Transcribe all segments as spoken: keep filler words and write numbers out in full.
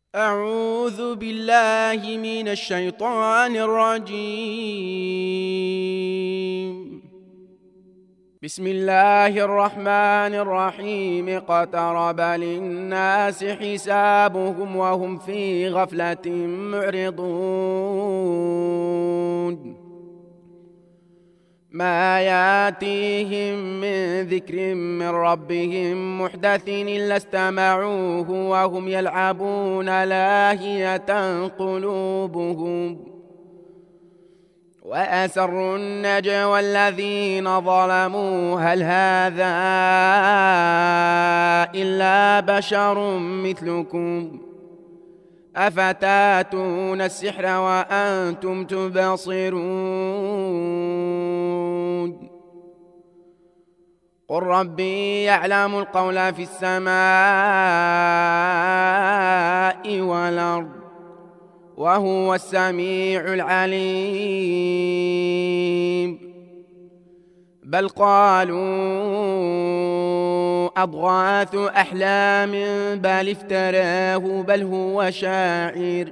أعوذ بالله من الشيطان الرجيم. بسم الله الرحمن الرحيم. اقترب للناس حسابهم وهم في غفلة معرضون. ما ياتيهم من ذكر من ربهم محدث إلا استمعوه وهم يلعبون لاهية قلوبهم. وأسروا النجوى الذين ظلموا هل هذا إلا بشر مثلكم أفتاتون السحر وأنتم تبصرون. قل ربي يعلم القول في السماء والأرض وهو السميع العليم. بل قالوا أضغاث أحلام بل افتراه بل هو شاعر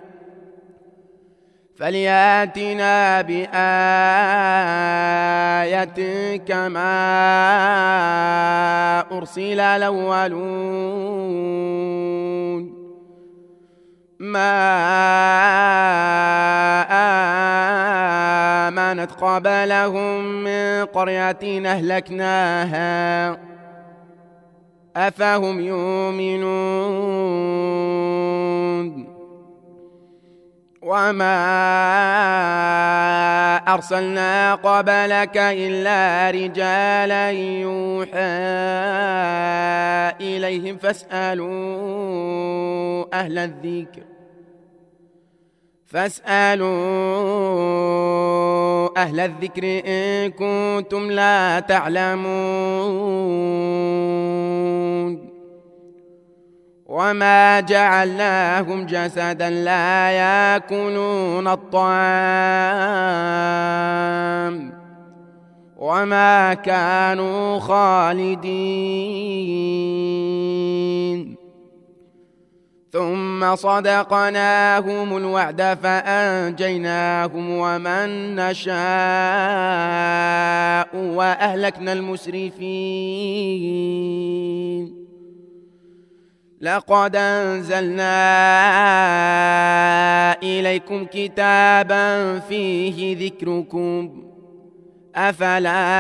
فلياتنا بآية كما أرسل الأولون. ما آمنت قبلهم من قرية أهلكناها أفهم يؤمنون. وما أرسلنا قبلك إلا رجالا يوحى إليهم فاسألوا أهل الذكر فاسألوا أهل الذكر إن كنتم لا تعلمون. وما جعلناهم جسدا لا يأكلون الطعام وما كانوا خالدين. ثم صدقناهم الوعد فأنجيناهم ومن نشاء وأهلكنا المسرفين. لقد أنزلنا إليكم كتابا فيه ذكركم أفلا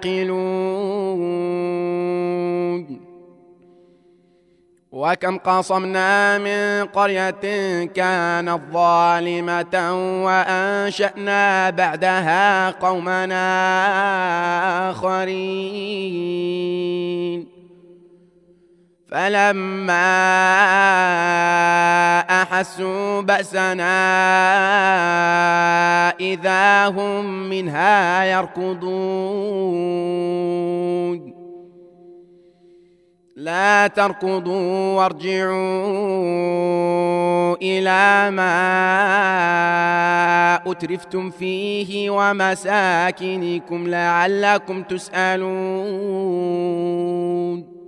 تعقلون. وكم قصمنا من قرية كانت ظالمة وأنشأنا بعدها قومنا آخرين فلما أحسوا بأسنا إذا هم منها يركضون. لا تركضوا وارجعوا إلى ما أترفتم فيه ومساكنكم لعلكم تسألون.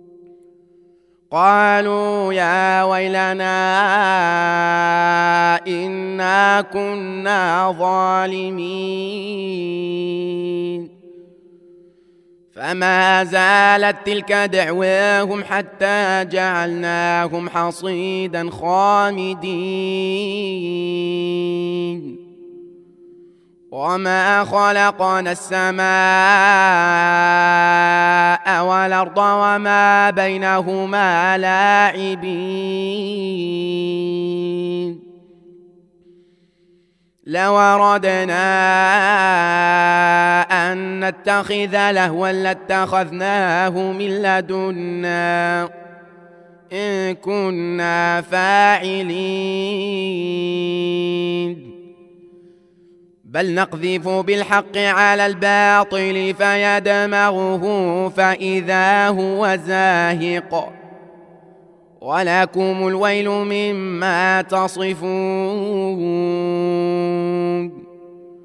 قالوا يا ويلنا إنا كنا ظالمين. فما زالت تلك دعواهم حتى جعلناهم حصيدا خامدين. وما خلقنا السماء والأرض وما بينهما لاعبين. لو أردنا أن نتخذ لهوا لاتخذناه من لدنا إن كنا فاعلين. بل نقذف بالحق على الباطل فيدمغه فإذا هو زاهق ولكم الويل مما تصفون.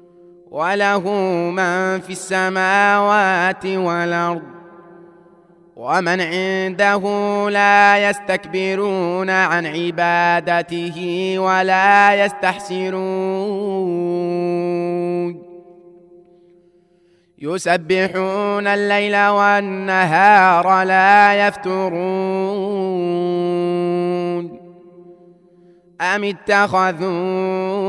وله من في السماوات والأرض ومن عنده لا يستكبرون عن عبادته ولا يستحسرون يسبحون الليل والنهار لا يفترون أم اتخذوا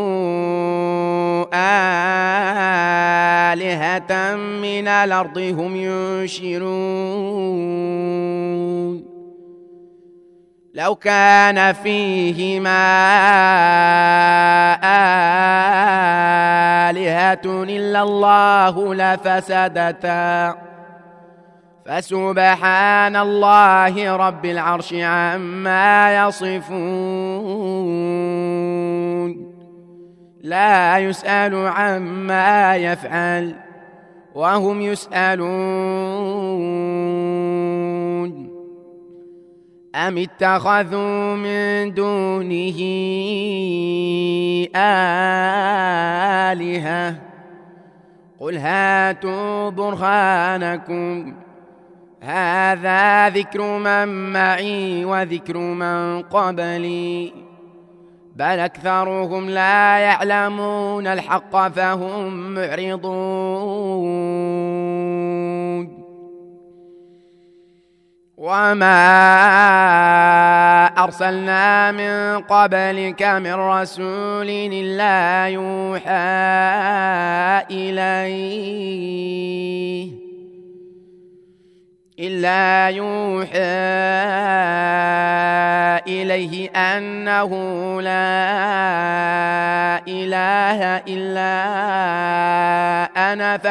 آلهة من الأرض هم ينشرون لو كان فيهما آلهة إلا الله لفسدتا فسبحان الله رب العرش عما يصفون لا يسأل عما يفعل وهم يسألون أم اتخذوا من دونه آلهة قل هاتوا برهانكم هذا ذكر من معي وذكر من قبلي بل أكثرهم لا يعلمون الحق فهم معرضون وما أرسلنا من قبلك من رسول إلا يوحى إليه إلا يوحى إليه أنه لا إله إلا أنا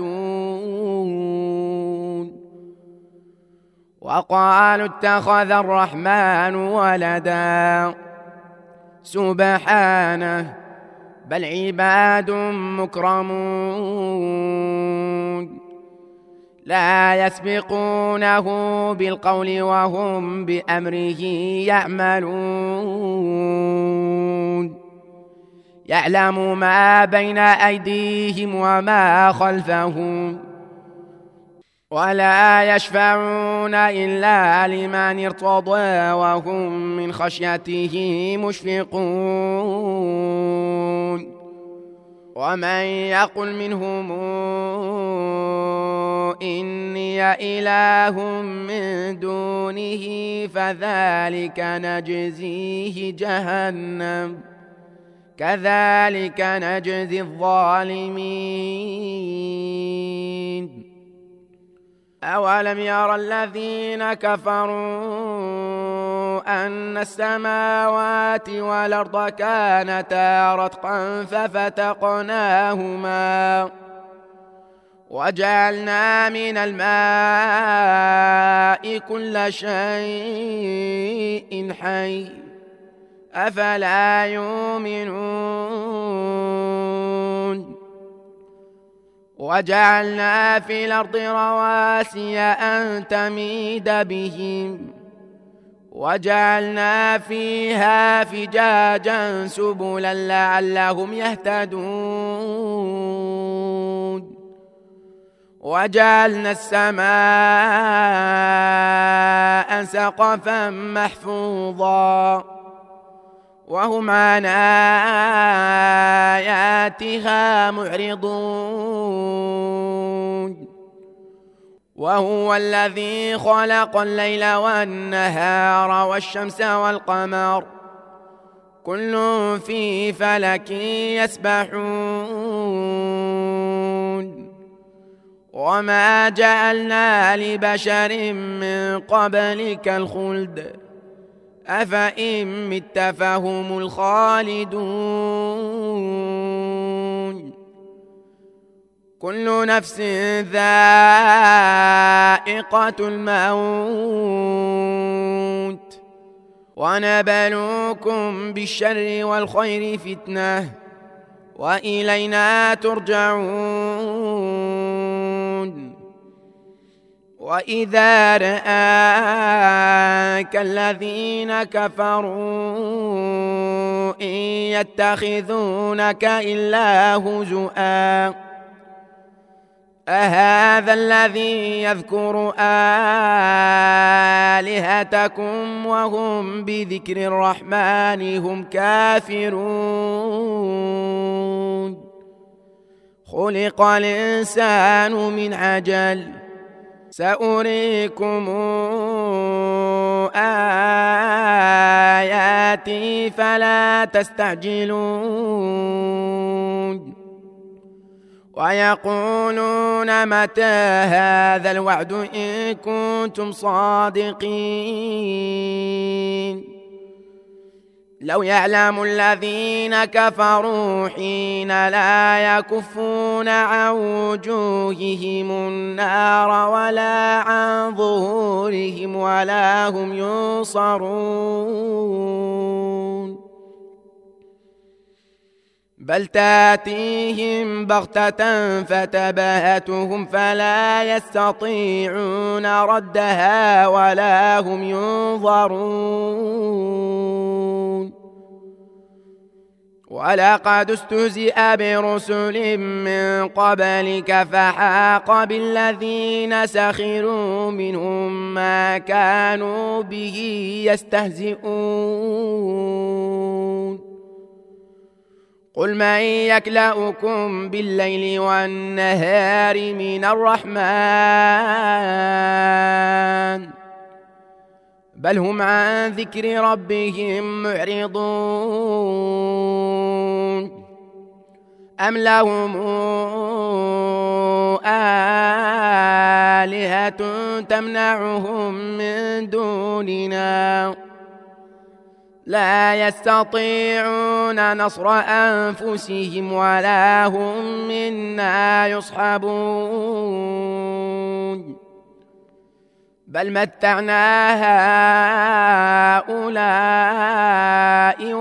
فاعبدون وقالوا اتخذ الرحمن ولدا سبحانه بل عباد مكرمون لا يسبقونه بالقول وهم بأمره يعملون يعلم ما بين أيديهم وما خلفهم ولا يشفعون إلا لمن ارتضى وهم من خشيته مشفقون ومن يقل منهم إني إله من دونه فذلك نجزيه جهنم كذلك نجزي الظالمين أولم يرى الذين كفروا أن السماوات والأرض كانتا رتقا ففتقناهما وجعلنا من الماء كل شيء حي أفلا يؤمنون وجعلنا في الأرض رواسي أن تميد بهم وجعلنا فيها فجاجا سبلا لعلهم يهتدون وجعلنا السماء سقفا محفوظا وهم عن آياتها معرضون وهو الذي خلق الليل والنهار والشمس والقمر كل في فلك يسبحون وما جعلنا لبشر من قبلك الخلد أفإن مت فهم الخالدون كل نفس ذائقة الموت ونبلوكم بالشر والخير فتنة وإلينا ترجعون وإذا رآك الذين كفروا إن يتخذونك إلا هزؤا أهذا الذي يذكر آلهتكم وهم بذكر الرحمن هم كافرون خلق الإنسان من عجل سأريكم آياتي فلا تستعجلون ويقولون متى هذا الوعد إن كنتم صادقين لو يعلم الذين كفروا حين لا يكفون عن وجوههم النار ولا عن ظهورهم ولا هم ينصرون بل تاتيهم بغتة فتبهتهم فلا يستطيعون ردها ولا هم ينظرون ولقد استهزئ برسل من قبلك فحاق بالذين سخروا منهم ما كانوا به يستهزئون قل من يكلؤكم بالليل والنهار من الرحمن بل هم عن ذكر ربهم معرضون أم لهم آلهة تمنعهم من دوننا لا يستطيعون نصر أنفسهم ولا هم منا يصحبون بل متعنا هؤلاء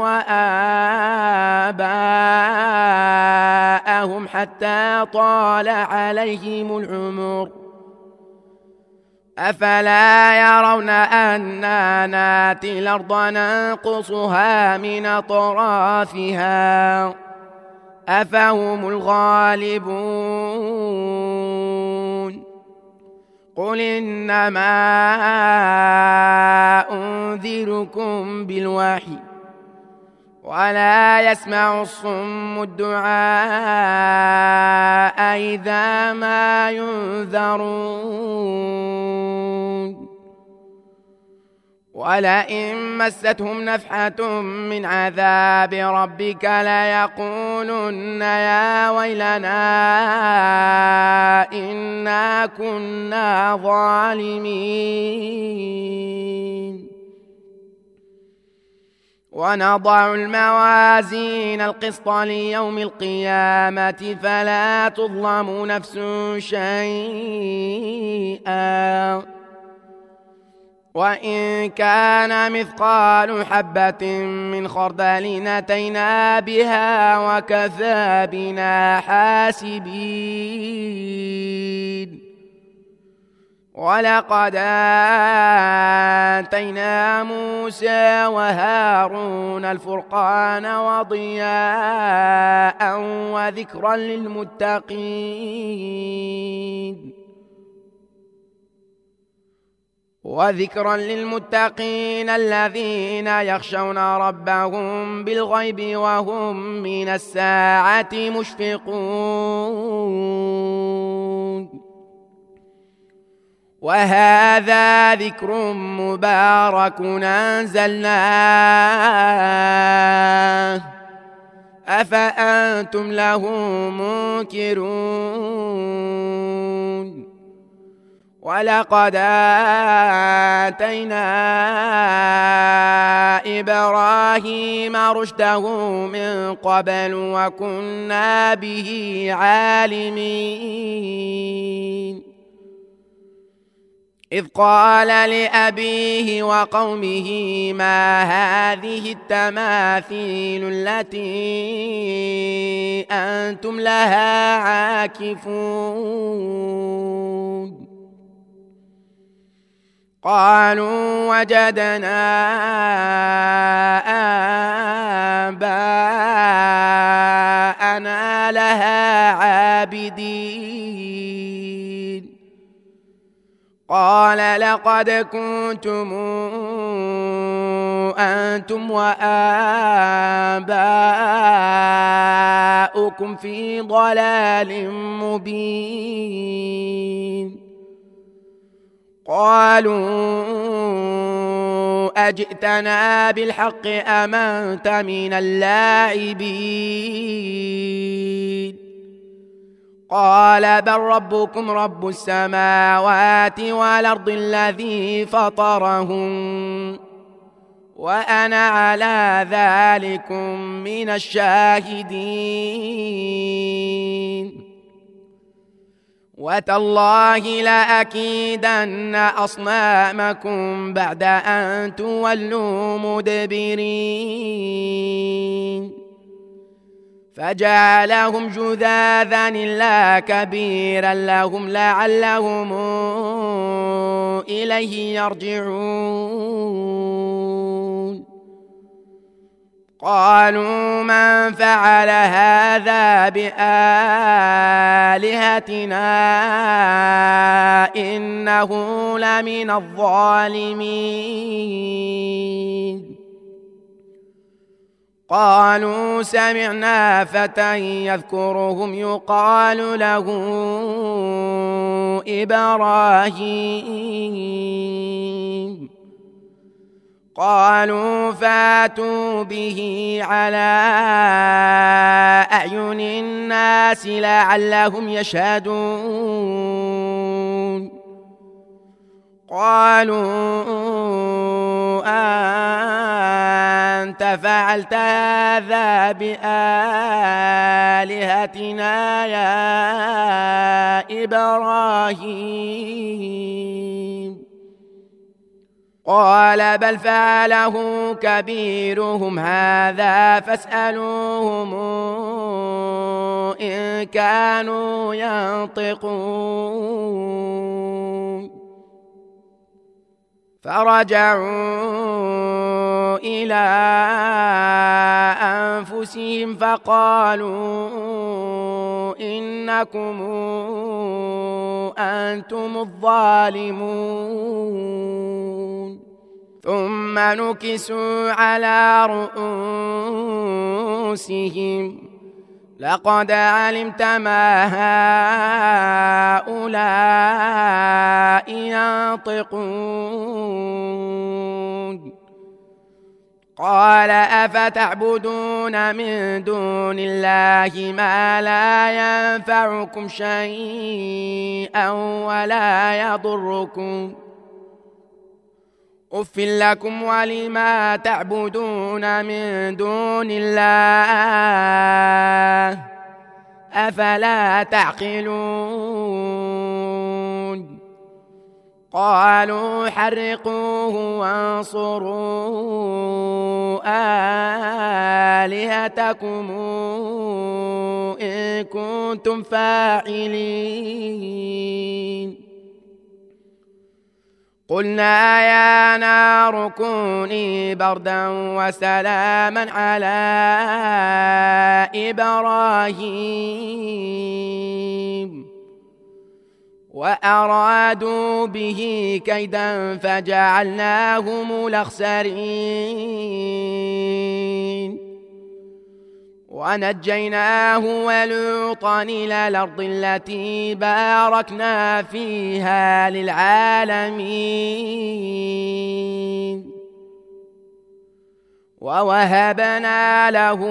وآباءهم حتى طال عليهم العمر أفلا يرون أنا ناتي الأرض ننقصها من أطرافها أفهم الغالبون قل إنما أنذركم بالوحي ولا يسمع الصم الدعاء إذا ما ينذرون ولئن مستهم نفحة من عذاب ربك ليقولن يا ويلنا إنا كنا ظالمين ونضع الموازين القسط ليوم القيامة فلا تظلم نفس شيئا وإن كان مثقال حبة من خردل أتينا بها وكفى بنا حاسبين ولقد آتينا موسى وهارون الفرقان وضياء وذكرا للمتقين وذكرا للمتقين الذين يخشون ربهم بالغيب وهم من الساعة مشفقون وهذا ذكر مبارك أنزلناه أفأنتم له منكرون ولقد آتينا إبراهيم رشده من قبل وكنا به عالمين إذ قال لأبيه وقومه ما هذه التماثيل التي أنتم لها عاكفون قالوا وجدنا آباءنا لها عابدين ولقد كنتم أنتم وآباؤكم في ضلال مبين قالوا أجئتنا بالحق أم أنت من اللاعبين قال بل ربكم رب السماوات والأرض الذي فطرهم وأنا على ذلكم من الشاهدين وتالله لأكيدن أصنامكم بعد أن تولوا مدبرين فجعلهم جذاذا إلا كبيرا لهم لعلهم إليه يرجعون قالوا من فعل هذا بآلهتنا إنه لمن الظالمين قالوا سمعنا فتى يذكرهم يقال له إبراهيم قالوا فاتوا به على أعين الناس لعلهم يشهدون قالوا أنت فعلت هذا بآلهتنا يا إبراهيم قال بل فعله كبيرهم هذا فاسألوهم إن كانوا ينطقون فرجعوا إلى أنفسهم فقالوا إنكم أنتم الظالمون ثم نكسوا على رؤوسهم لقد علمت ما هؤلاء ينطقون قال أفتعبدون من دون الله ما لا ينفعكم شيئا ولا يضركم أف لكم ولما تعبدون من دون الله أفلا تعقلون قالوا حرقوه وانصروا آلهتكم إن كنتم فاعلين قلنا يا نار كوني بردا وسلاما على إبراهيم وأرادوا به كيدا فجعلناهم الأخسرين ونجيناه ولوطا إلى الأرض التي باركنا فيها للعالمين ووهبنا له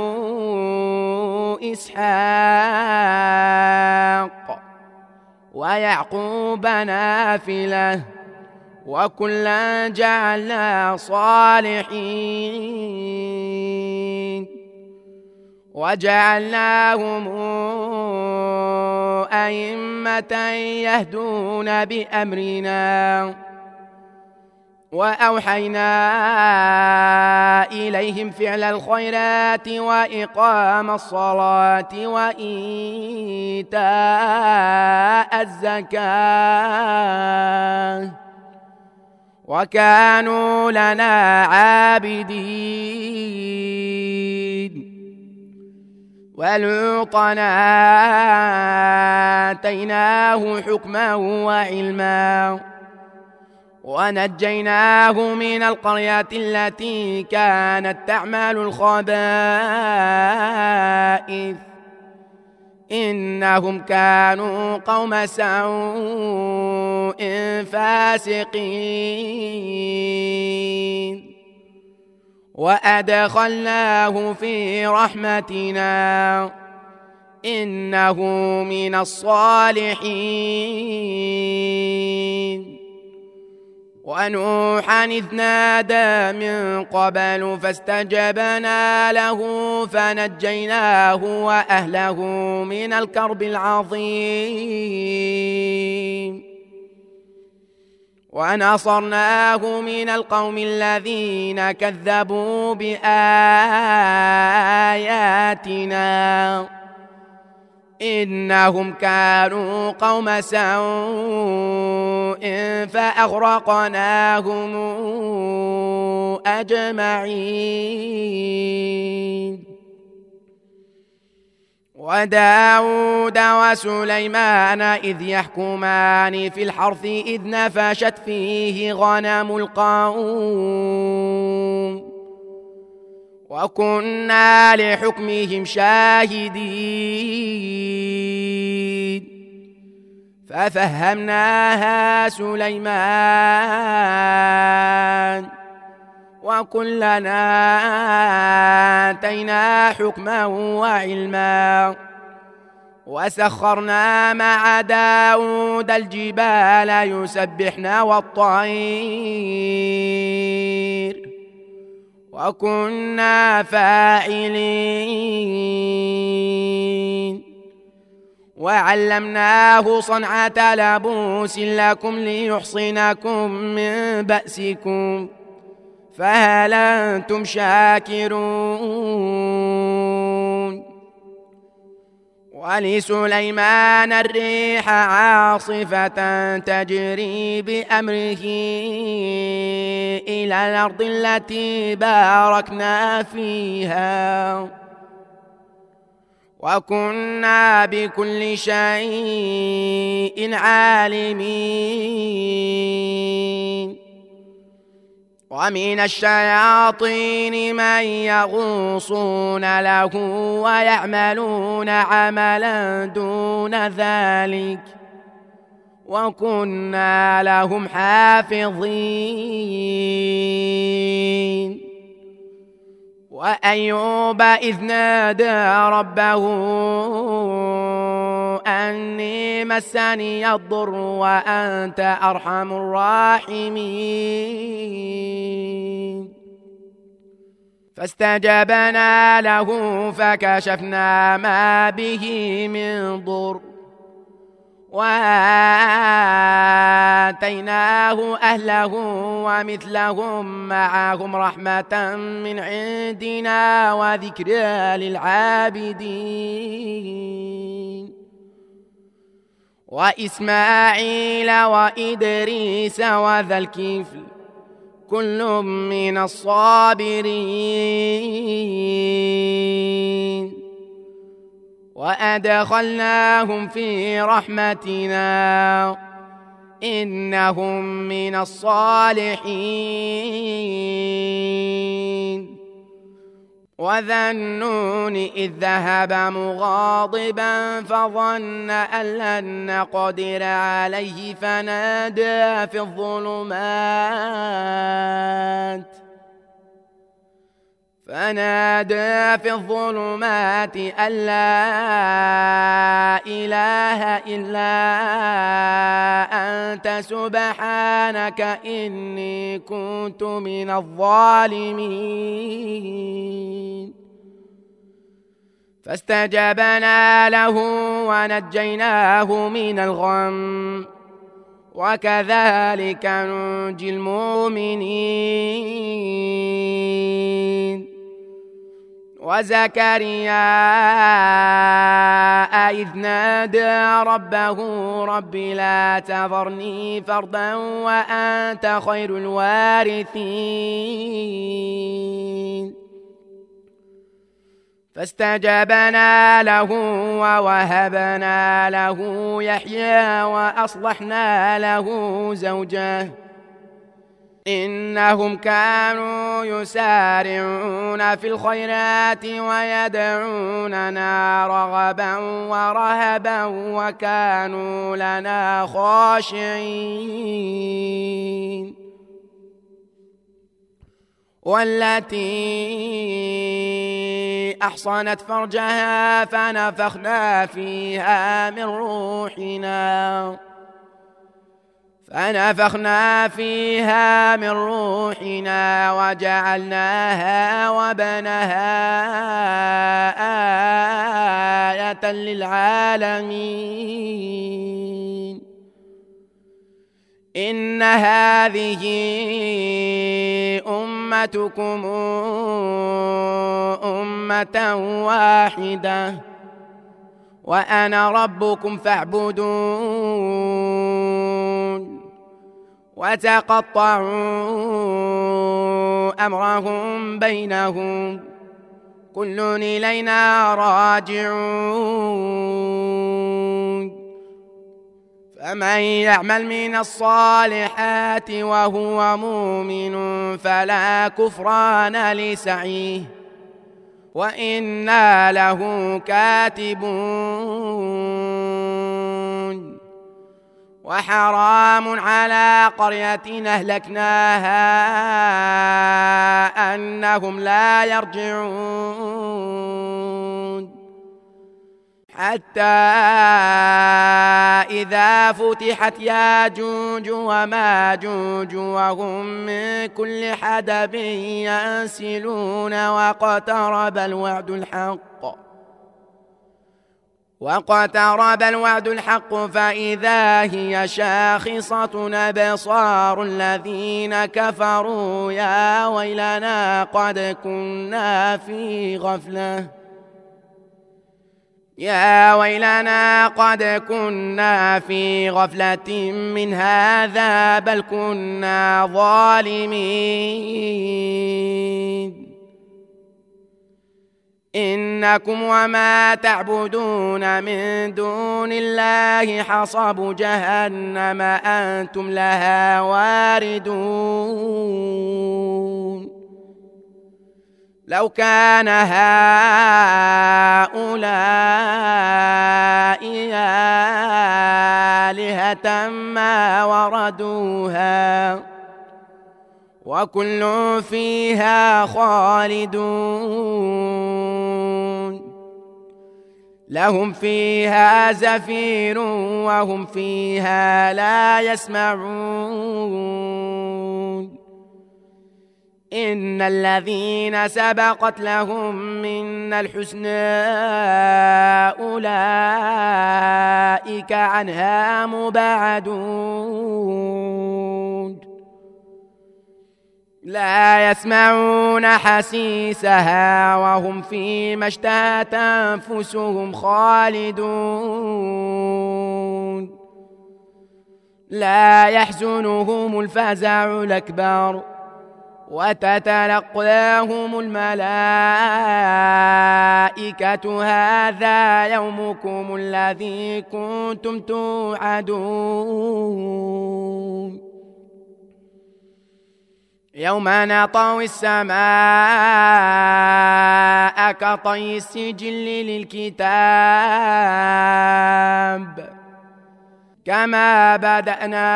إسحاق ويعقوب نافلة وكلا جعلنا صالحين وجعلناهم أئمة يهدون بأمرنا وأوحينا إليهم فعل الخيرات وإقام الصلاة وإيتاء الزكاة وكانوا لنا عابدين ولوطا آتيناه حكما وعلما ونجيناه من القرية التي كانت تعمل الخبائث إنهم كانوا قوم سوء فاسقين وأدخلناه في رحمتنا إنه من الصالحين ونوحا إذ نادى من قبل فاستجبنا له فنجيناه وأهله من الكرب العظيم ونصرناه من القوم الذين كذبوا بآياتنا إنهم كانوا قوم سوء فأغرقناهم أجمعين وداود وسليمان إذ يحكمان في الحرث إذ نفشت فيه غنم القوم وكنا لحكمهم شاهدين ففهمناها سليمان وكلنا آتينا حكما وعلما وسخرنا مع داود الجبال يسبحن والطير وكنا فاعلين وعلمناه صنعة لبوس لكم ليحصنكم من بأسكم فهل أنتم شاكرون ولسليمان الريح عاصفة تجري بأمره إلى الأرض التي باركنا فيها وكنا بكل شيء عالمين ومن الشياطين من يغوصون له ويعملون عملا دون ذلك وكنا لهم حافظين وأيوب إذ نادى ربه أني مسني الضر وأنت أرحم الراحمين فاستجبنا له فكشفنا ما به من ضر وآتيناه أهله ومثلهم معهم رحمة من عندنا وذكرى للعابدين وإسماعيل وإدريس وذا الكفل كل من الصابرين وأدخلناهم في رحمتنا إنهم من الصالحين وذا النون إذ ذهب مغاضبا فظن أن لن نقدر عليه فنادى في الظلمات فنادى في الظلمات أن لا إله إلا أنت سبحانك إني كنت من الظالمين فاستجبنا له ونجيناه من الغم وكذلك ننجي المؤمنين وزكريا إذ نادى ربه رب لا تذرني فردا وأنت خير الوارثين فاستجبنا له ووهبنا له يحيى وأصلحنا له زوجه إنهم كانوا يسارعون في الخيرات ويدعوننا رغبا ورهبا وكانوا لنا خاشعين والتي أحصنت فرجها فنفخنا فيها من روحنا فنفخنا فيها من روحنا وجعلناها وابنها آية للعالمين إن هذه أمتكم أمة واحدة وأنا ربكم فاعبدون وتقطعوا أمرهم بينهم كل إلينا راجعون فمن يعمل من الصالحات وهو مؤمن فلا كفران لسعيه وإنا له كاتبون وحرام على قرية أهلكناها أنهم لا يرجعون حتى إذا فتحت ياجوج وماجوج وهم من كل حدب ينسلون واقترب الوعد الحق واقترب الوعد الحق فإذا هي شاخصة أبصار الذين كفروا يا ويلنا قد كنا في غفلة يا ويلنا قد كنا في غفلة من هذا بل كنا ظالمين إنكم وما تعبدون من دون الله حصب جهنم أنتم لها واردون لو كان هؤلاء آلهة ما وردوها وكل فيها خالدون لهم فيها زفير وهم فيها لا يسمعون إن الذين سبقت لهم من الحسنى أولئك عنها مبعدون لا يسمعون حسيسها وهم فيما اشتهت أنفسهم خالدون لا يحزنهم الفزع الأكبر وتتلقاهم الملائكة هذا يومكم الذي كنتم توعدون يوم نطوي السماء كطي السجل للكتاب كما بدأنا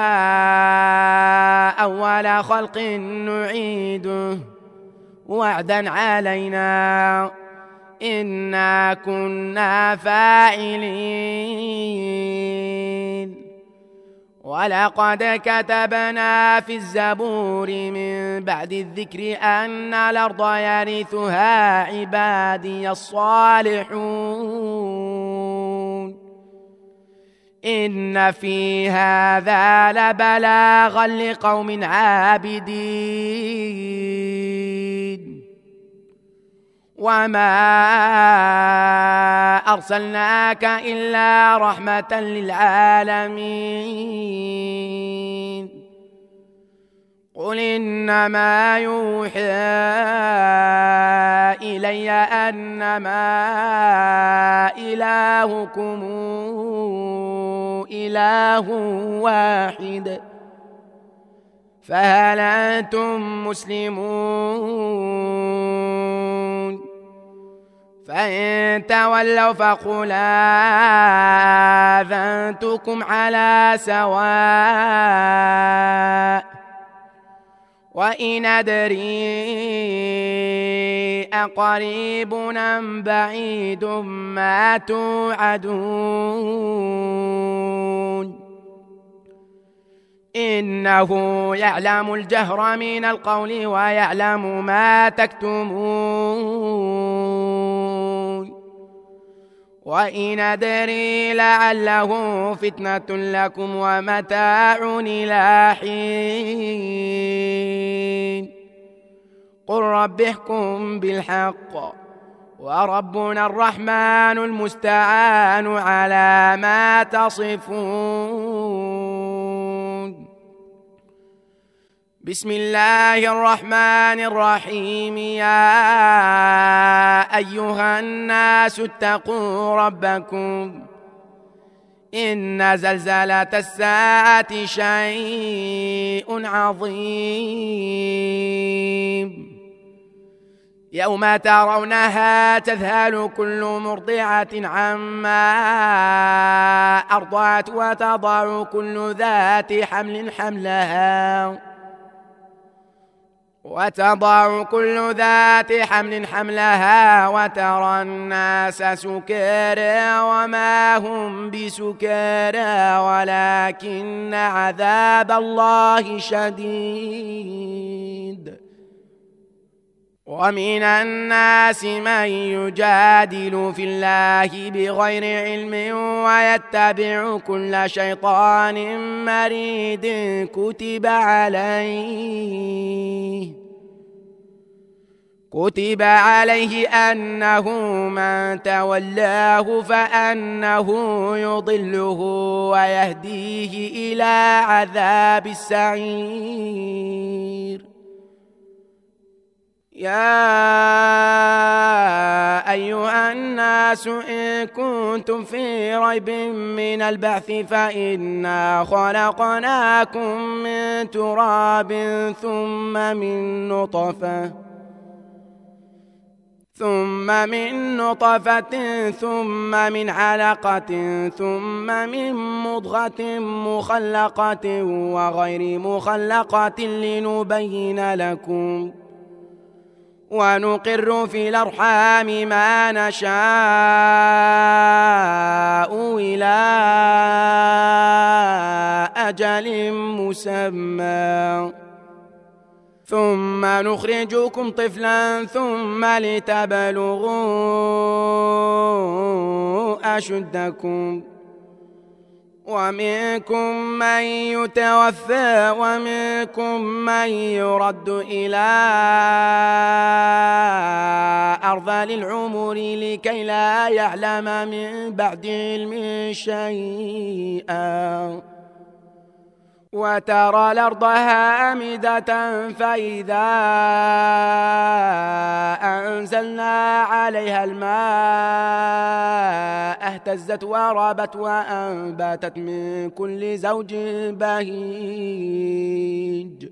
أول خلق نعيده وعدا علينا إنا كنا فاعلين ولقد كتبنا في الزبور من بعد الذكر أن الأرض يرثها عبادي الصالحون إن في هذا لبلاغا لقوم عابدين وما أرسلناك إلا رحمة للعالمين قل إنما يوحى إلي أنما إلهكم إله واحد فهل أنتم مسلمون؟ فإن تولوا فقل آذنتكم على سواء وإن أدري أقريب أم بعيد ما توعدون إنه يعلم الجهر من القول ويعلم ما تكتمون وإن أدري لعله فتنة لكم ومتاع إلى حين قل رب احكم بالحق وربنا الرحمن المستعان على ما تصفون. بسم الله الرحمن الرحيم. يا أيها الناس اتقوا ربكم إن زلزلة الساعة شيء عظيم يوم ترونها تذهل كل مرضعة عما أرضعت وتضع كل ذات حمل حملها وتضع كل ذات حمل حملها وترى الناس سكارى وما هم بسكارى ولكن عذاب الله شديد. ومن الناس من يجادل في الله بغير علم ويتبع كل شيطان مريد كتب عليه كتب عليه أنه من تولاه فأنه يضله ويهديه إلى عذاب السعير. يا أيها الناس إن كنتم في ريب من البعث فإنا خلقناكم من تراب ثم من نطفة ثم من نطفة ثم من علقة ثم من مضغة مخلقة وغير مخلقة لنبين لكم ونقر في الأرحام ما نشاء إلى أجل مسمى ثم نخرجكم طفلا ثم لتبلغوا أشدكم ومنكم من يتوفى ومنكم من يرد إلى أرذل العمر لكي لا يعلم من بعد علم شيئا وترى الأرض هامدة فإذا أنزلنا عليها الماء اهتزت وربت وأنبتت من كل زوج بهيج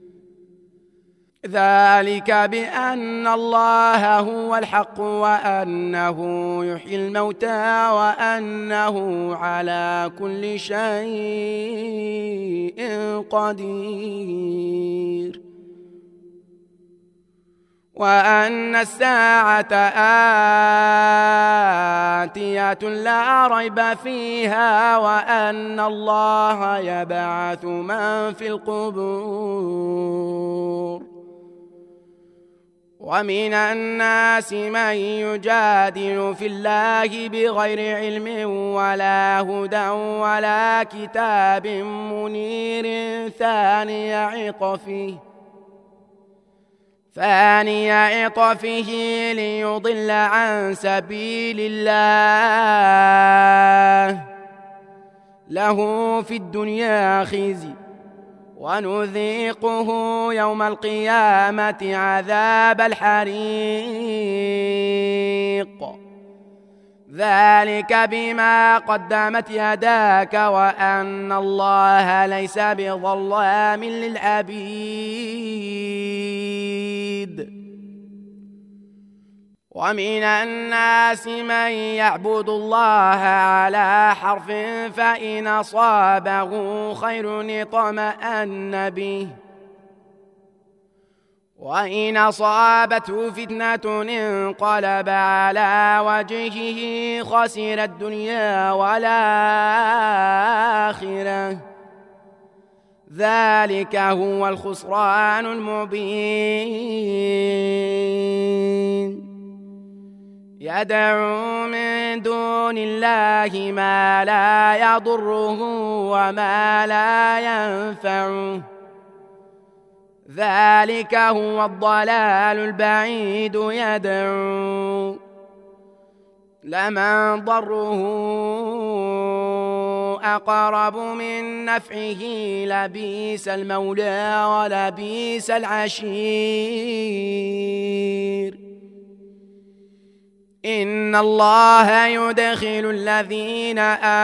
ذلك بأن الله هو الحق وأنه يحيي الموتى وأنه على كل شيء قدير وأن الساعة آتية لا ريب فيها وأن الله يبعث من في القبور ومن الناس من يجادل في الله بغير علم ولا هدى ولا كتاب منير ثاني عطفه ثاني عطفه ليضل عن سبيل الله له في الدنيا خزي ونذيقه يوم القيامة عذاب الحريق ذلك بما قدمت يداك وأن الله ليس بظلام للعبيد. ومن الناس من يعبد الله على حرف فإن أصابه خير اطمأن به وإن أصابته فتنة انقلب على وجهه خسر الدنيا والآخرة ذلك هو الخسران المبين. يدعو من دون الله ما لا يضره وما لا ينفعه ذلك هو الضلال البعيد. يدعو لمن ضره أقرب من نفعه لبئس المولى ولبئس العشير. إن الله يدخل الذين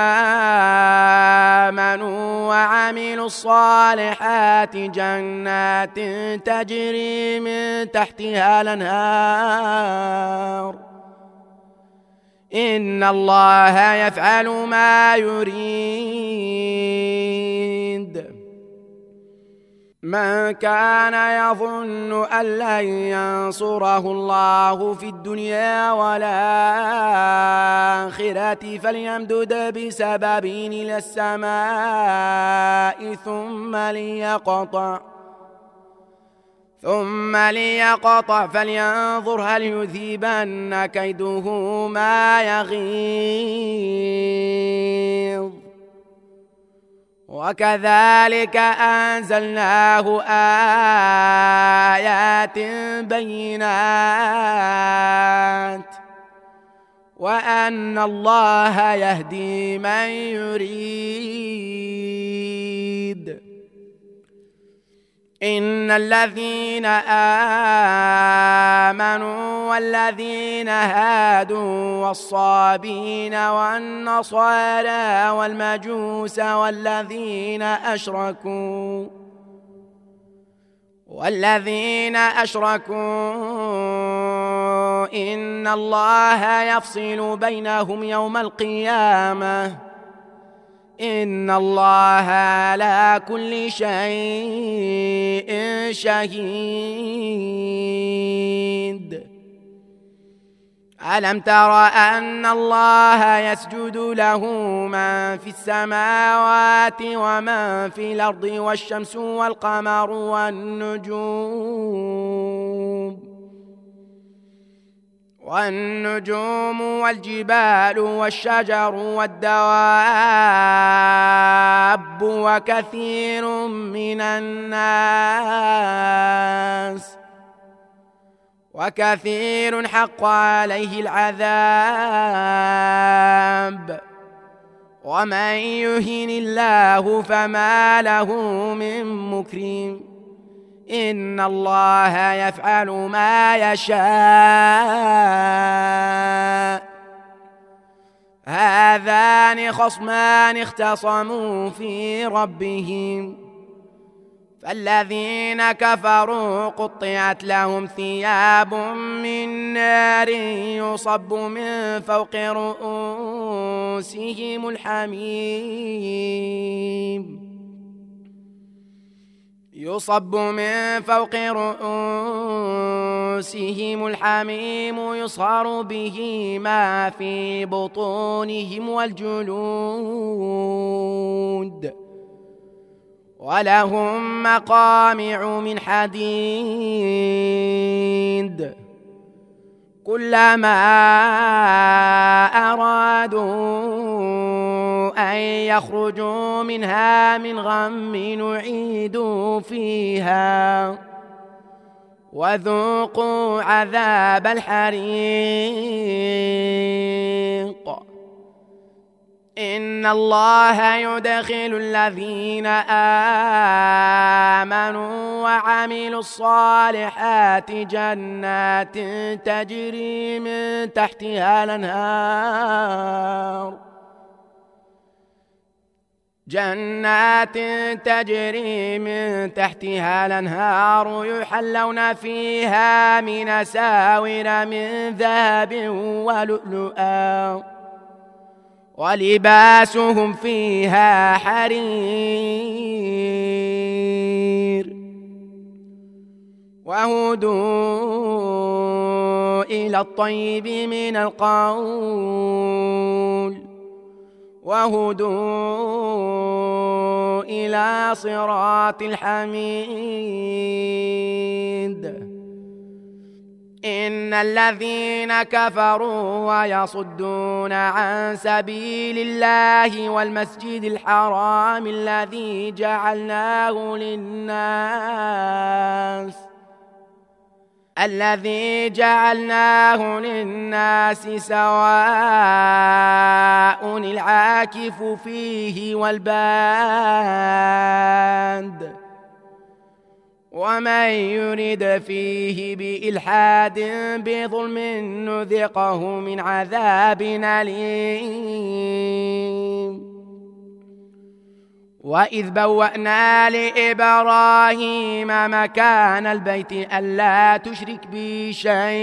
آمنوا وعملوا الصالحات جنات تجري من تحتها الأنهار إن الله يفعل ما يريد. من كان يظن أن لن ينصره الله في الدنيا والآخرة فليمدد بسبب إلى السماء ثم ليقطع ثم ليقطع فلينظر هل يذهبن كيده ما يغيظ. وكذلك أنزلناه آيات بينات وأن الله يهدي من يريد. إن الذين آمنوا والذين هادوا والصابين والنصارى والمجوس والذين أشركوا والذين أشركوا إن الله يفصل بينهم يوم القيامة إن الله على كل شيء شهيد. ألم تر أن الله يسجد له من في السماوات ومن في الأرض والشمس والقمر والنجوم والنجوم والجبال والشجر والدواب وكثير من الناس وكثير حق عليه العذاب ومن يهن الله فما له من مكرم إن الله يفعل ما يشاء. هذان خصمان اختصموا في ربهم فالذين كفروا قطعت لهم ثياب من نار يصب من فوق رؤوسهم الحميم يصب من فوق رؤوسهم الحميم يصهر به ما في بطونهم والجلود ولهم مقامع من حديد كلما أرادوا أن يخرجوا منها من غم نعيدوا فيها وذوقوا عذاب الحريق إن الله يدخل الذين آمنوا وعملوا الصالحات جنات تجري من تحتها الأنهار جنات تجري من تحتها الأنهار يحلون فيها من أساور من ذهب ولؤلؤا ولباسهم فيها حرير وهدوا إلى الطيب من القول وهدوا إلى صراط الحميد إن الذين كفروا ويصدون عن سبيل الله والمسجد الحرام الذي جعلناه للناس الذي جعلناه للناس سواء العاكف فيه والباد ومن يرد فيه بإلحاد بظلم نذقه من عذاب أليم وإذ بوأنا لإبراهيم مكان البيت ألا تشرك بي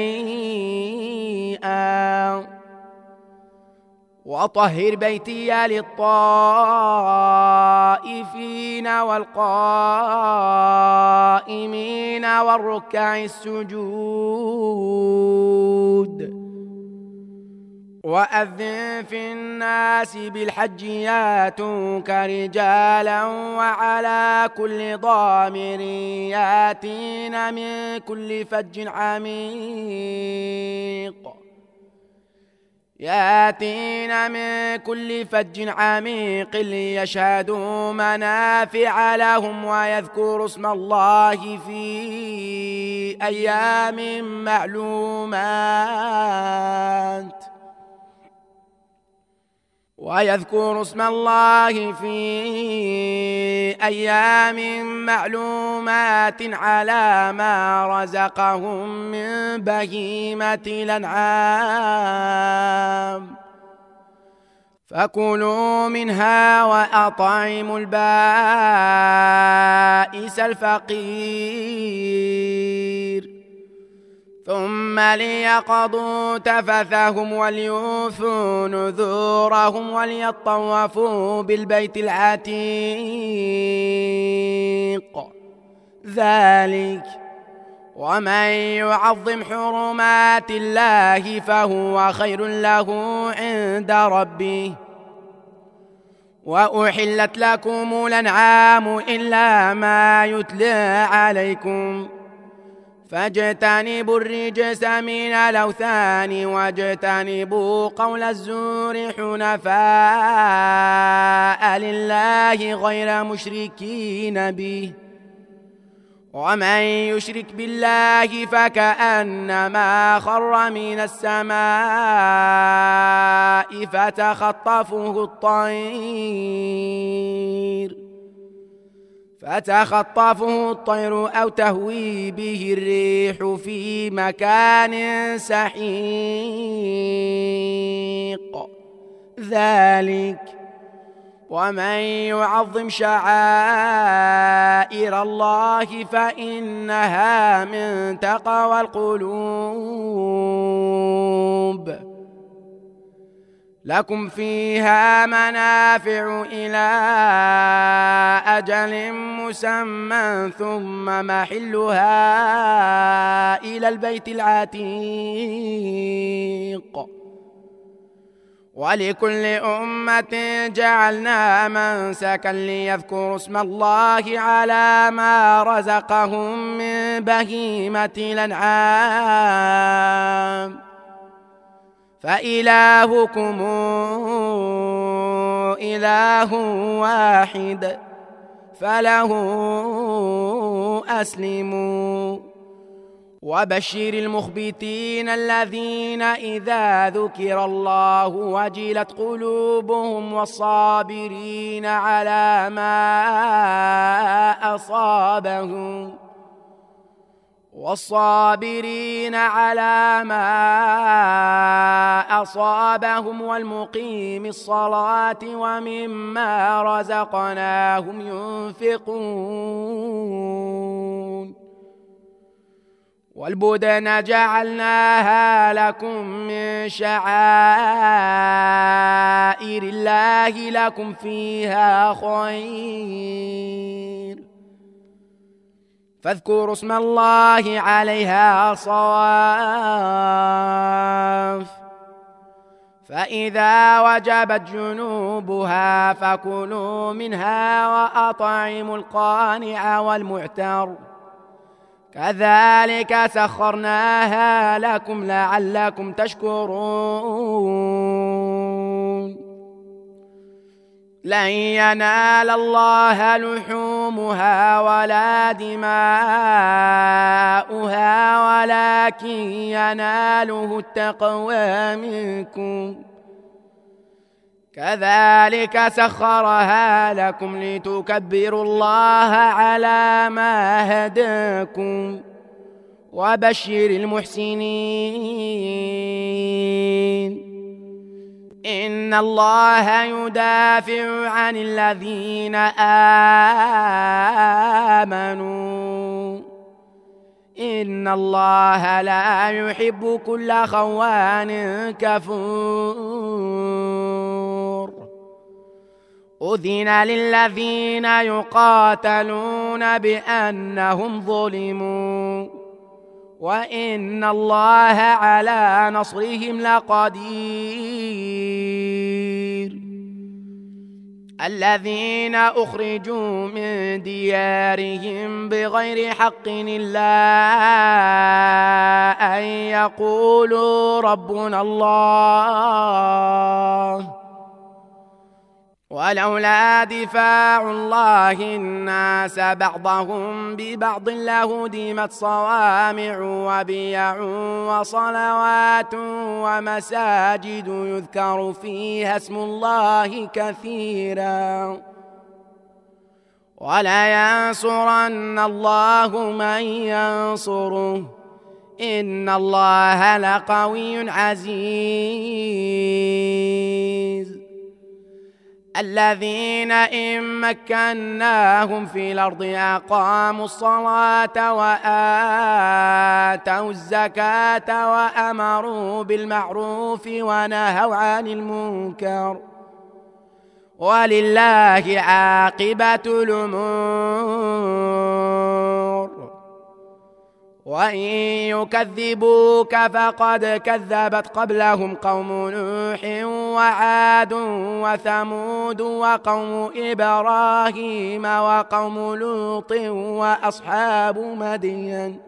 شيئا وطهر بيتي للطائفين والقائمين والركع السجود وأذن في الناس بالحج ياتوك رجالا وعلى كل ضامر ياتين من كل فج عميق ياتين من كل فج عميق ليشهدوا منافع لهم ويذكروا اسم الله في أيام معلومات ويذكروا اسم الله في أيام معلومات على ما رزقهم من بهيمة الأنعام فكلوا منها وأطعموا البائس الفقير ثم ليقضوا تفثهم وليوفوا نذورهم وليطوفوا بالبيت العتيق ذلك ومن يعظم حرمات الله فهو خير له عند ربه وأحلت لكم الأنعام إلا ما يتلى عليكم فاجتنبوا الرجس من الأوثان واجتنبوا قول الزور حنفاء لله غير مشركين به ومن يشرك بالله فكأنما خر من السماء فتخطفه الطير فتخطفه الطير أو تهوي به الريح في مكان سحيق ذلك ومن يعظم شعائر الله فإنها من تقوى القلوب لكم فيها منافع إلى أجل مسمى ثم محلها إلى البيت العتيق ولكل أمة جعلنا منسكا ليذكروا اسم الله على ما رزقهم من بهيمة الأنعام فإلهكم إله واحد فله أسلموا وبشر المخبتين الذين إذا ذكر الله وجلت قلوبهم والصابرين على ما أصابهم والصابرين على ما أصابهم والمقيم الصلاة ومما رزقناهم ينفقون والبدن جعلناها لكم من شعائر الله لكم فيها خير فاذكروا اسم الله عليها صواف فإذا وجبت جنوبها فكلوا منها وأطعموا القانع والمعتر كذلك سخرناها لكم لعلكم تشكرون لن ينال الله لحومها ولا دماؤها ولكن يناله التقوى منكم كذلك سخرها لكم لتكبروا الله على ما هداكم وبشر المحسنين إن الله يدافع عن الذين آمنوا إن الله لا يحب كل خوان كفور أذن للذين يقاتلون بأنهم ظلموا وإن الله على نصرهم لقدير الذين أخرجوا من ديارهم بغير حق إلا أن يقولوا ربنا الله ولولا دفاع الله الناس بعضهم ببعض لهدمت صوامع وبيع وصلوات ومساجد يذكر فيها اسم الله كثيرا ولينصرن الله من ينصره إن الله لقوي عزيز الذين إن مكناهم في الأرض أقاموا الصلاة وآتوا الزكاة وأمروا بالمعروف ونهوا عن المنكر ولله عاقبة الأمور وإن يكذبوك فقد كذبت قبلهم قوم نوح وعاد وثمود وقوم إبراهيم وقوم لوط وأصحاب مدين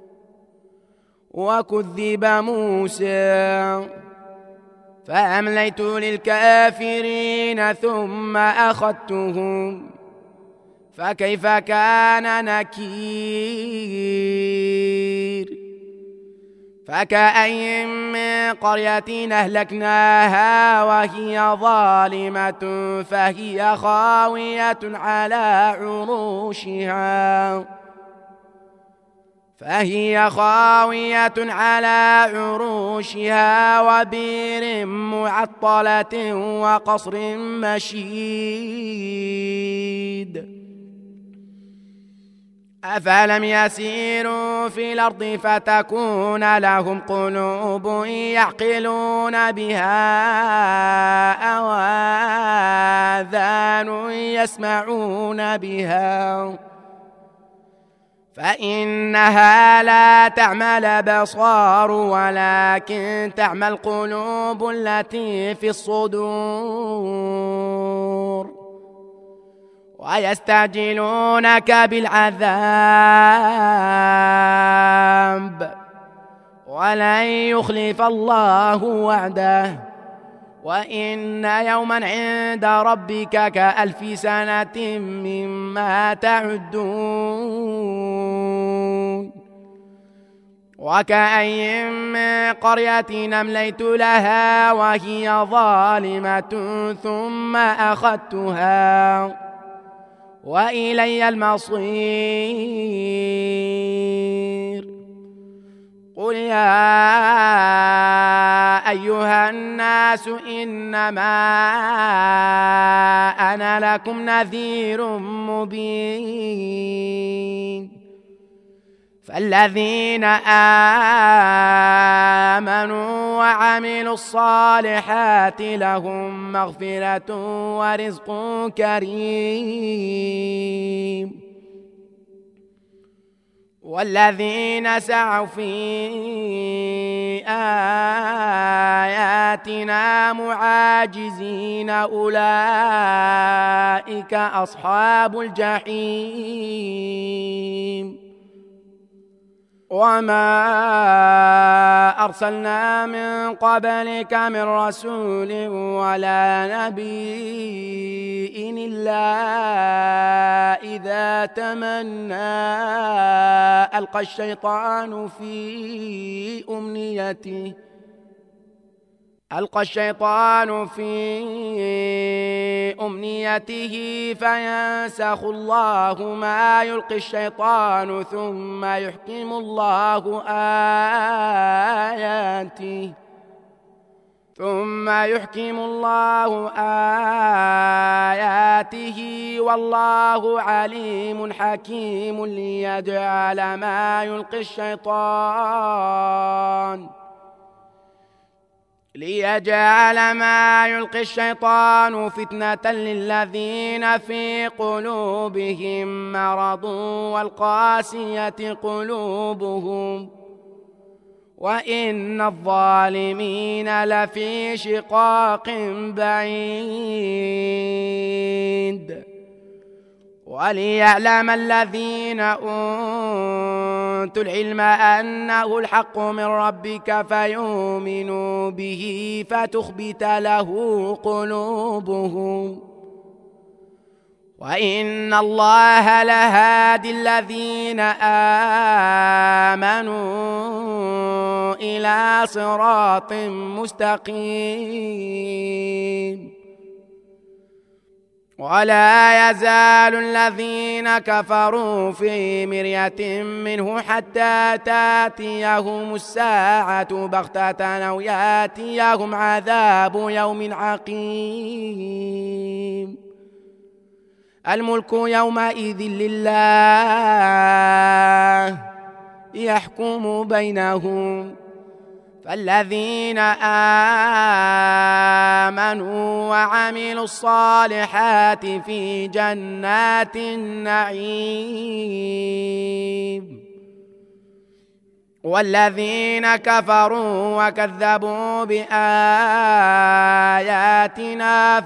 وكذب موسى فأمليت للكافرين ثم أخذتهم فكيف كان نكير فكأي من قرية أهلكناها وهي ظالمة فهي خاوية على عروشها فهي خاوية على عروشها وبئر معطلة وقصر مشيد أفلم يسيروا في الأرض فتكون لهم قلوب يعقلون بها أو آذان يسمعون بها فإنها لا تعمى الأبصار ولكن تعمى القلوب التي في الصدور ويستعجلونك بالعذاب ولن يخلف الله وعده وإن يوما عند ربك كألف سنة مما تعدون وكأي من قرية أمليت لها وهي ظالمة ثم أخذتها وإلي المصير. قل يا أيها الناس إنما أنا لكم نذير مبين. فالذين آمنوا وعملوا الصالحات لهم مغفرة ورزق كريم. والذين سعوا في آياتنا معاجزين أولئك أصحاب الجحيم. وما أرسلنا من قبلك من رسول ولا نبي إلا إذا تمنى ألقى الشيطان في أمنيته ألقى الشيطان في أمنيته فينسخ الله ما يلقي الشيطان ثم يحكم الله آياته ثم يحكم الله آياته والله عليم حكيم. ليجعل ما يلقي الشيطان ليجعل ما يلقي الشيطان فتنة للذين في قلوبهم مرض والقاسية قلوبهم وإن الظالمين لفي شقاق بعيد. وليعلم الذين أوتوا العلم أنه الحق من ربك فيؤمنوا به فتخبت له قلوبهم وإن الله لهادي الذين آمنوا إلى صراط مستقيم. ولا يزال الذين كفروا في مرية منه حتى تأتيهم الساعة بغتة أو يأتيهم عذاب يوم عقيم. الملك يومئذ لله يحكم بينهم. فالذين آمنوا وعملوا الصالحات في جنات النعيم. والذين كفروا وكذبوا بآياتنا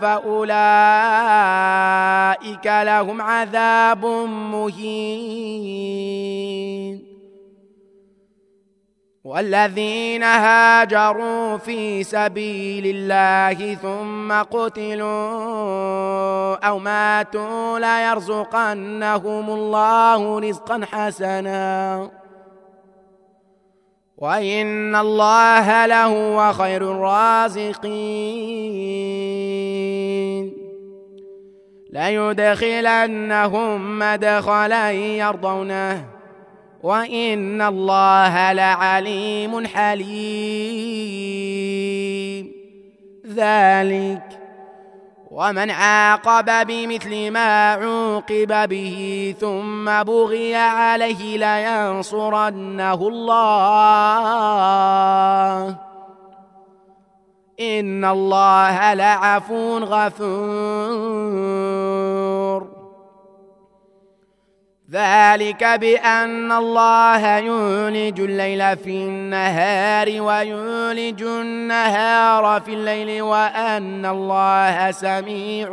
فأولئك لهم عذاب مهين. والذين هاجروا في سبيل الله ثم قتلوا أو ماتوا ليرزقنهم الله رزقا حسنا وإن الله لهو خير الرازقين. ليدخلنهم مدخلا يرضونه وإن الله لعليم حليم. ذلك ومن عاقب بمثل ما عوقب به ثم بغي عليه لينصرنه الله إن الله لعفو غفور. ذلك بأن الله يولج الليل في النهار ويولج النهار في الليل وأن الله سميع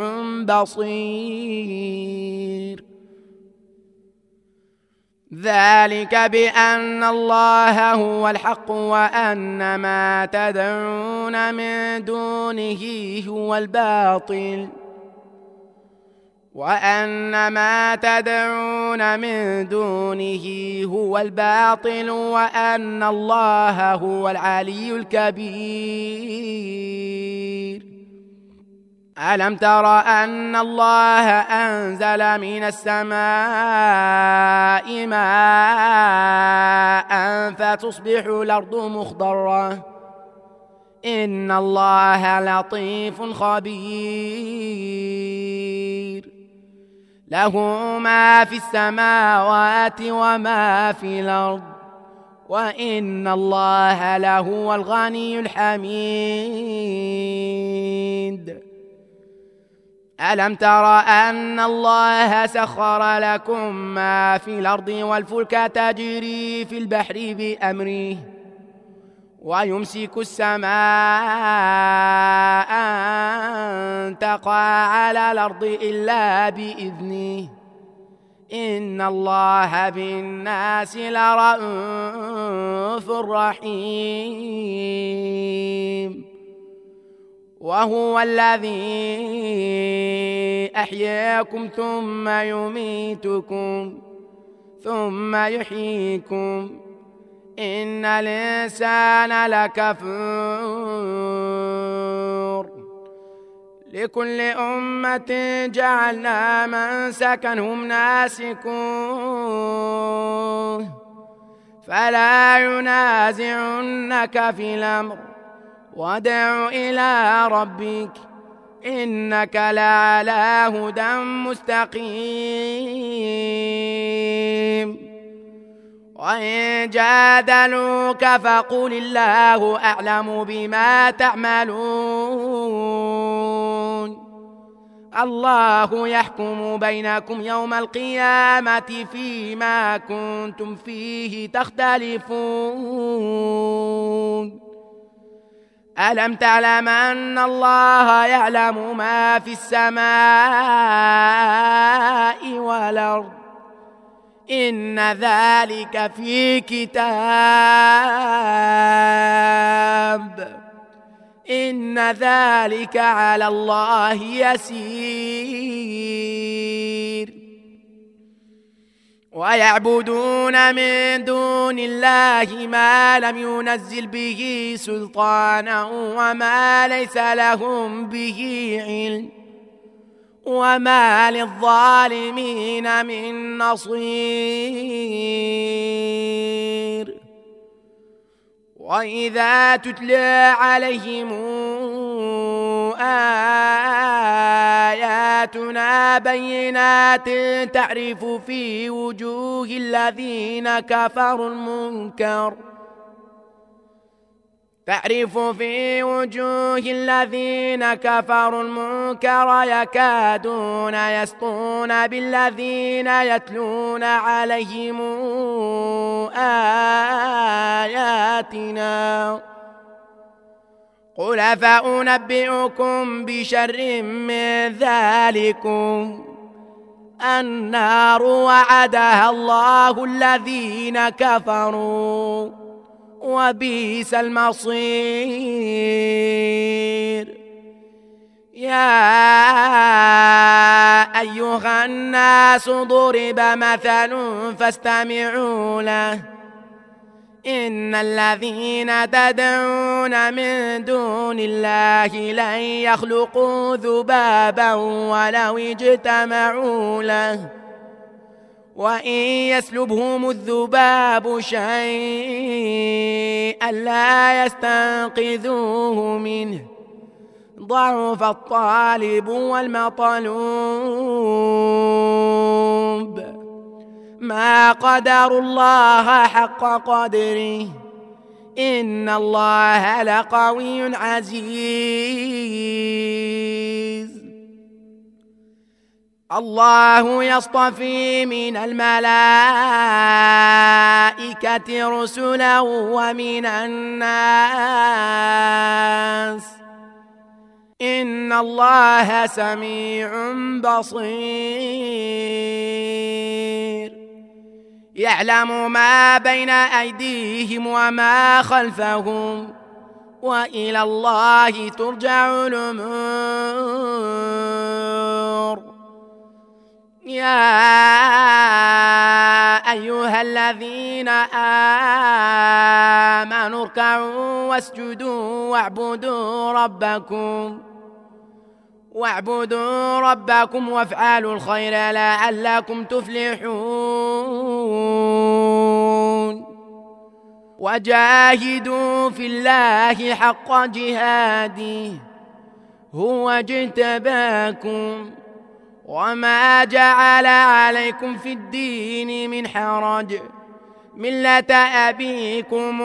بصير. ذلك بأن الله هو الحق وأن ما تدعون من دونه هو الباطل وأن ما تدعون من دونه هو الباطل وأن الله هو العلي الكبير. ألم تر أن الله أنزل من السماء ماء فتصبح الأرض مخضرة إن الله لطيف خبير. له ما في السماوات وما في الأرض وإن الله لهو الغني الحميد. ألم تر أن الله سخر لكم ما في الأرض والفلك تجري في البحر بأمره ويمسك السماء أن تقع على الأرض إلا بإذنه إن الله بالناس لرءوف رحيم. وهو الذي أحياكم ثم يميتكم ثم يحييكم إن الإنسان لكفور. لكل أمة جعلنا منسكا هم ناسكوه فلا ينازعنك في الأمر وادع إلى ربك إنك لعلى هدى مستقيم. وإن جادلوك فقل الله أعلم بما تعملون الله يحكم بينكم يوم القيامة فيما كنتم فيه تختلفون. ألم تعلم أن الله يعلم ما في السماء والأرض إن ذلك في كتاب إن ذلك على الله يسير. ويعبدون من دون الله ما لم ينزل به سلطانا وما ليس لهم به علم وما للظالمين من نصير. وإذا تتلى عليهم آياتنا بينات تعرف في وجوه الذين كفروا المنكر تعرف في وجوه الذين كفروا المنكر يكادون يسطون بالذين يتلون عليهم آياتنا قل فأنبئكم بشر من ذلكم النار وعدها الله الذين كفروا وبئس المصير. يا أيها الناس ضرب مثل فاستمعوا له إن الذين تدعون من دون الله لن يخلقوا ذبابا ولو اجتمعوا له وإن يسلبهم الذباب شيئا لا يستنقذوه منه ضعف الطالب والمطلوب ما قدروا الله حق قدره إن الله لقوي عزيز. الله يصطفي من الملائكة رسلا ومن الناس إن الله سميع بصير. يعلم ما بين أيديهم وما خلفهم وإلى الله ترجع الأمور. يا أيها الذين آمنوا اركعوا واسجدوا واعبدوا ربكم واعبدوا ربكم وافعلوا الخير لعلكم تفلحون وجاهدوا في الله حق جهاده هو اجتباكم وما جعل عليكم في الدين من حرج ملة أبيكم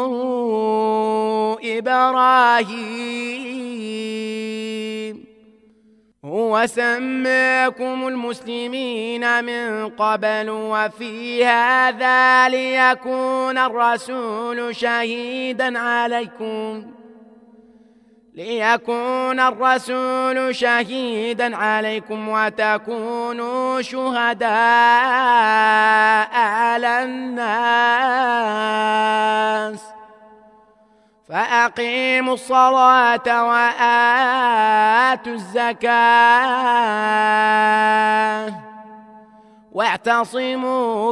إبراهيم هو سماكم المسلمين من قبل وفي هذا ليكون الرسول شهيدا عليكم ليكون الرسول شهيدا عليكم وتكونوا شهداء على الناس فأقيموا الصلاة وآتوا الزكاة واعتصموا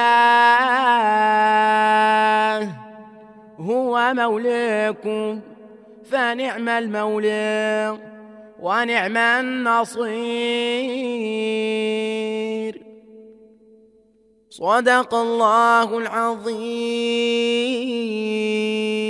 بالله هو مولاكم فنعم المولى ونعم النصير. صدق الله العظيم.